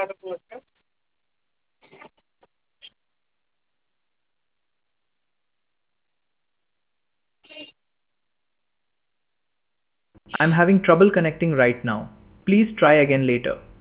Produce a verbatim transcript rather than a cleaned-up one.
I'm having trouble connecting right now. Please try again later.